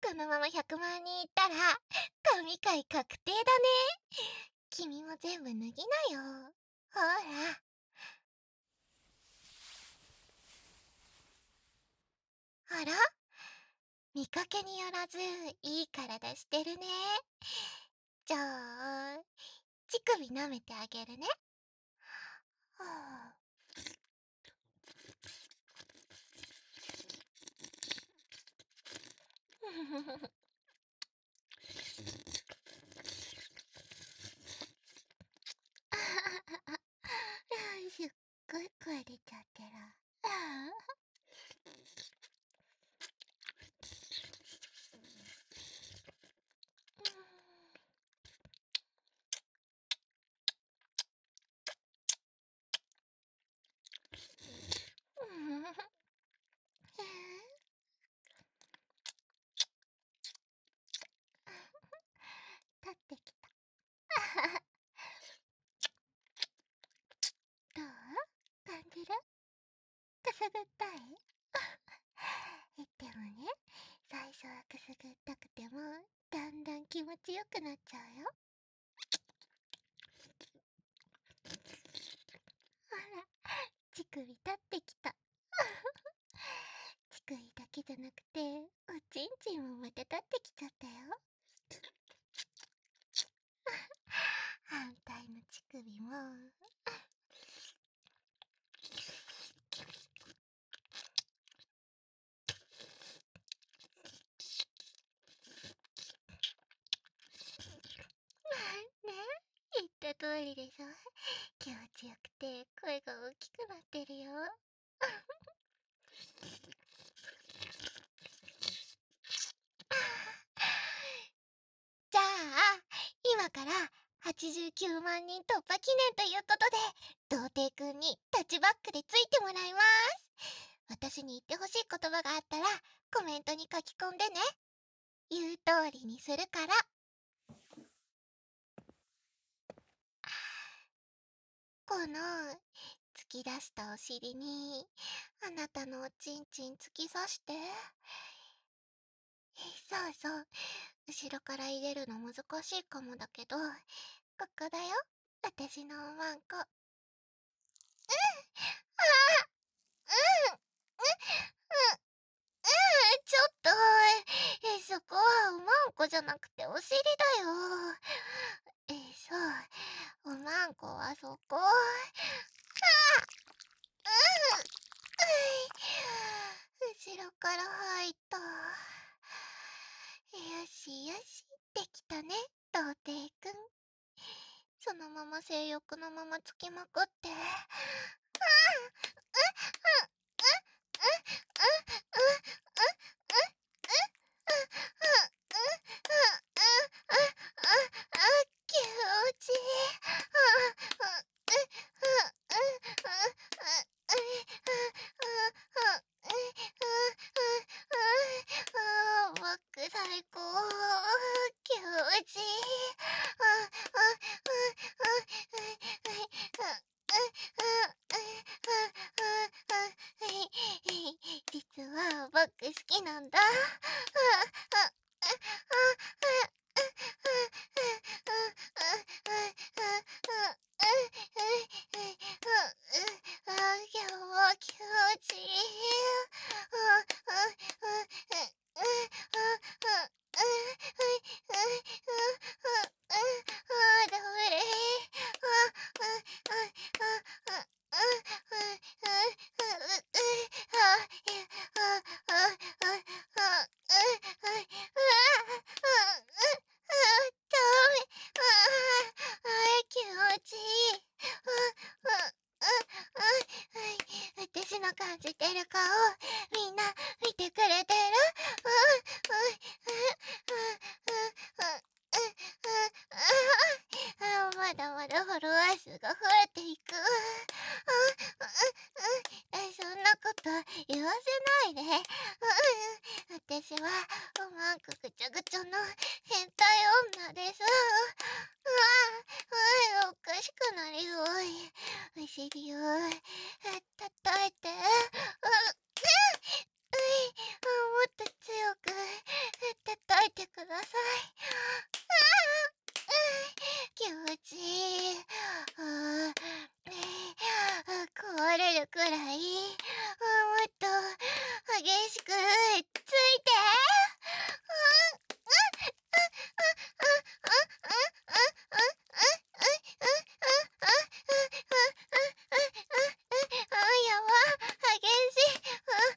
このまま100万人いったら、神回確定だね。君も全部脱ぎなよ。ほら。あら、見かけによらず、いい体してるね。じゃあ、乳首舐めてあげるね。はあ。すっごい声出ちゃってる。立ってきた。どう感じる？くすぐったい？でもね、最初はくすぐったくても、だんだん気持ちよくなっちゃうよ。ほら、乳首立ってきた。乳首だけじゃなくて、おちんちんもまた立ってきちゃったよ。反対の乳首も。ね、言った通りでしょ。気持ちよくて声が大きくなってるよ。じゃあ、今から89万人突破記念ということで、童貞くんにタッチバックでついてもらいます。私に言ってほしい言葉があったらコメントに書き込んでね。言う通りにするから。この突き出したお尻にあなたのおちんちん突き刺して。そうそう、後ろから入れるの難しいかもだけど、ここだよ、私のおまんこ。ああ、うん、ちょっと、そこはおまんこじゃなくてお尻だよ。そう、おまんこはそこ。後ろから入った。よしよし、できたね、童貞くん。そのまま性欲のままつきまくって。気持ちいい。バック最高。気持ちいい。実はバック好きなんだ。今日は気持ちいい。ダメ。気持ちいい。私の感じてる顔、みんな見てくれてる？まだまだフォロワー数が増えていく。そんなこと言わせないで。私はおまんこぐちゃぐちゃの変態女です。おかしくなりおい。お尻を叩いて。もっと強く叩てください。気持ちいい。壊れるくらい、もっと激しくついて。やば、激しい。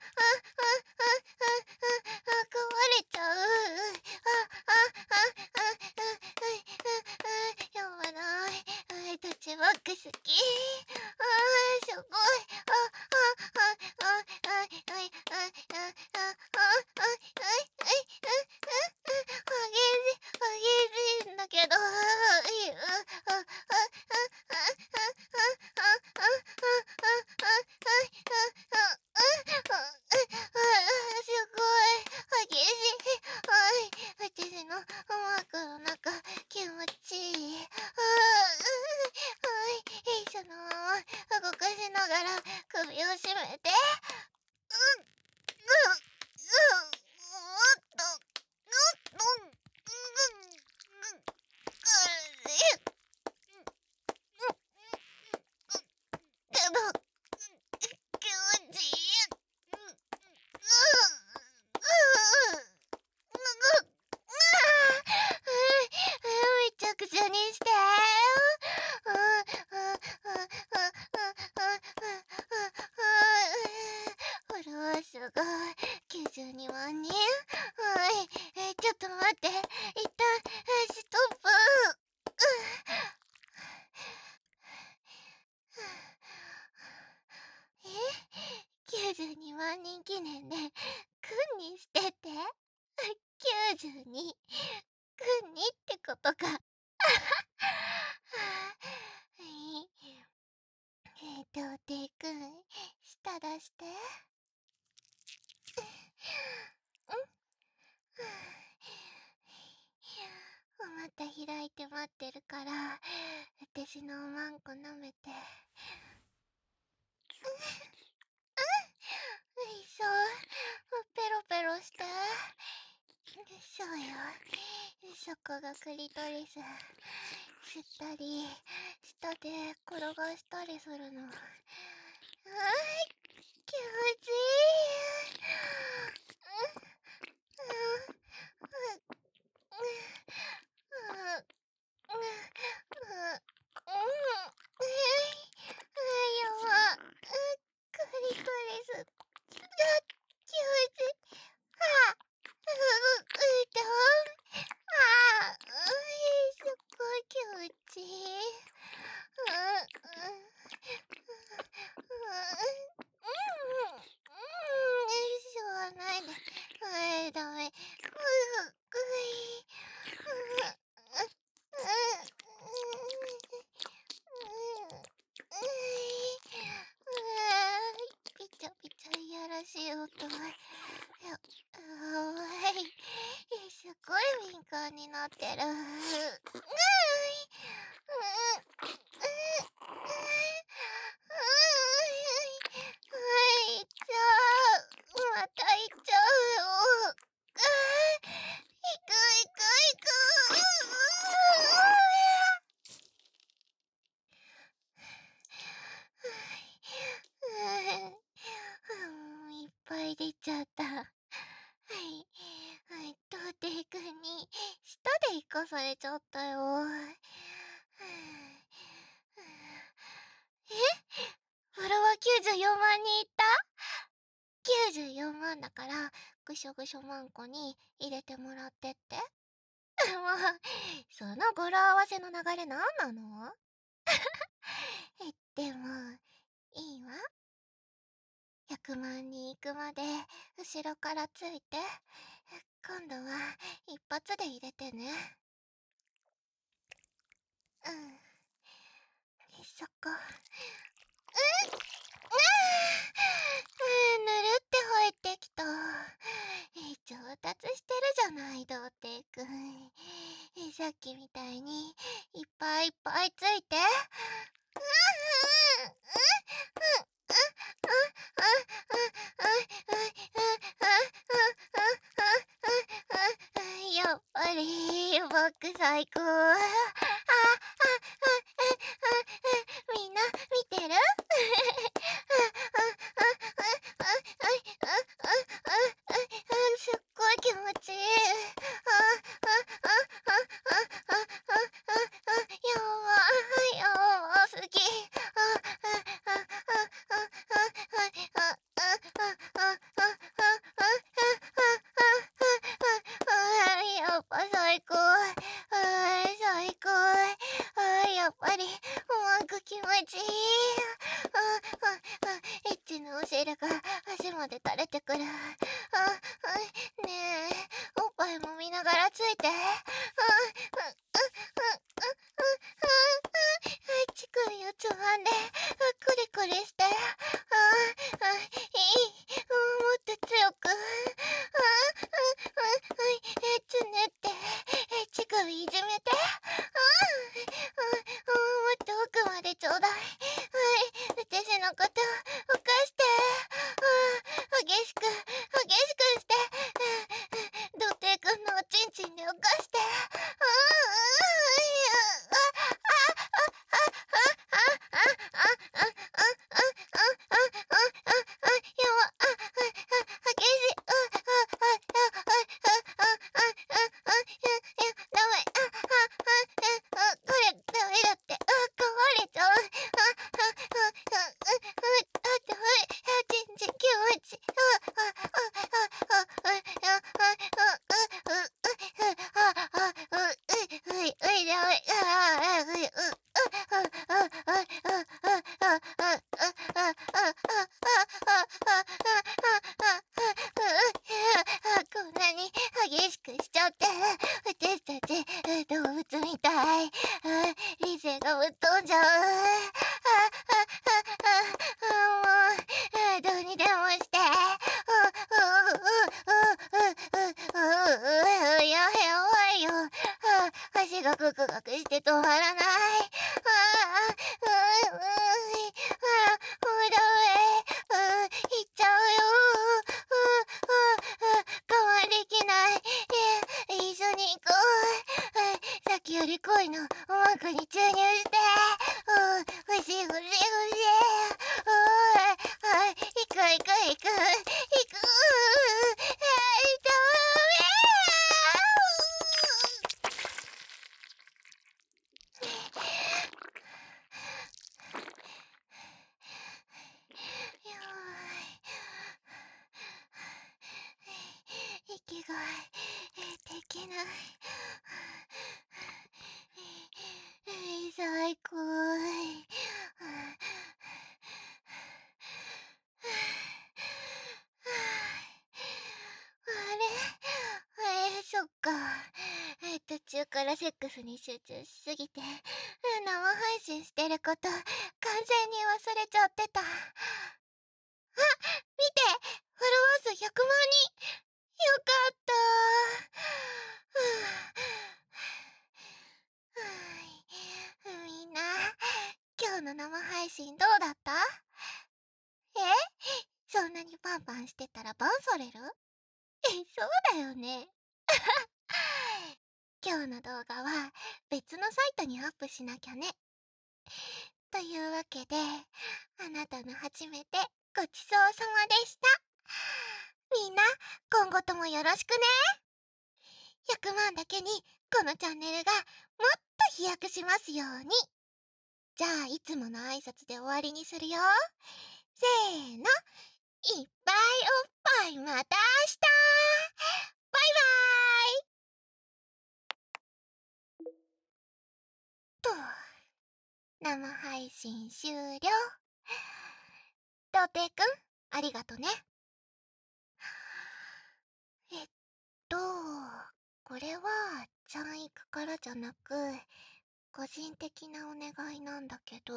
壊れちゃう。やばない。タッチバック好き。すごい。激しいんだけど。すごい激しい。私のマークの中気持ちいい。そのまま動かしながら首を絞めて。気持ちいい。めちゃくちゃにして。フォロワー数が92万人。ちょっと待って。一旦ストップ。92万人記念でくんにしてって。92くんにってことか。童貞くん、舌出して。お股開いて待ってるから、私のおまんこ舐めて。そう、ペロペロして。そうよ。そこがクリトリス。吸ったり、舌で転がしたりするの。気持ちいい。やば。クリトリス。気持ちいい。すっごい気持ちいい。しょうがないで。ダメ。ピチャピチャいやらしい音。すごい敏感になってる。行っちゃう。また行っちゃうよ。行く。いっぱい出ちゃった。童貞くんに舌で生かされちゃったよ。フォロワー94万人いった？ 94 万だからぐしょぐしょマンコに入れてもらってって。もうその語呂合わせの流れなんなの？でもいいわ。100万人いくまで後ろからついて。今度は一発で入れてね。そこ。ぬるって入ってきた。上達してるじゃない、童貞くん。さっきみたいにいっぱいいっぱいついて。やば。 僕最高。みんな見てる？すっごい気持ちいい。やばすぎ。やっぱ最高。最高。やっぱり気持ちいい。エッチのお汁が足まで垂れてくる。ねえ、おっぱいも見ながらついて。乳首をつまんでクリクリして。いい。もっと強く。つねって乳首いじめて。もっと奥までちょうだい。私のこと犯して。激しくして。土手くんのおちんちんで犯して。ダメ。これダメだって。壊れちゃう。ちんちん気持ちいい。こんなに激しくしちゃって、私たち動物みたい。理性がぶっ飛んじゃう。もうどうにでもして。やばいよ。足がグクグクして止まらない。もうダメ。行っちゃうよ。我慢できない。一緒に行こう。さっきより濃いのおまくに注入して。欲しい。行く。ダメ。やばい。息ができない。最高。そっか。途中からセックスに集中しすぎて、生配信してること完全に忘れちゃってた。見て、フォロワー数100万人。よかった。みんな、今日の生配信どうだった？そんなにパンパンしてたらバンされる？そうだよね。今日の動画は別のサイトにアップしなきゃね。というわけで、あなたの初めてごちそうさまでした。みんな、今後ともよろしくね。100万だけにこのチャンネルがもっと飛躍しますように。じゃあ、いつもの挨拶で終わりにするよ。せーの。いっぱいおっぱいまた明日。バイバーイと、生配信終了。童貞くん、ありがとね。えっと、これは、ちゃんいくからじゃなく、個人的なお願いなんだけど、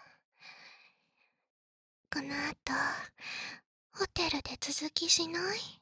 この後、ホテルで続きしない？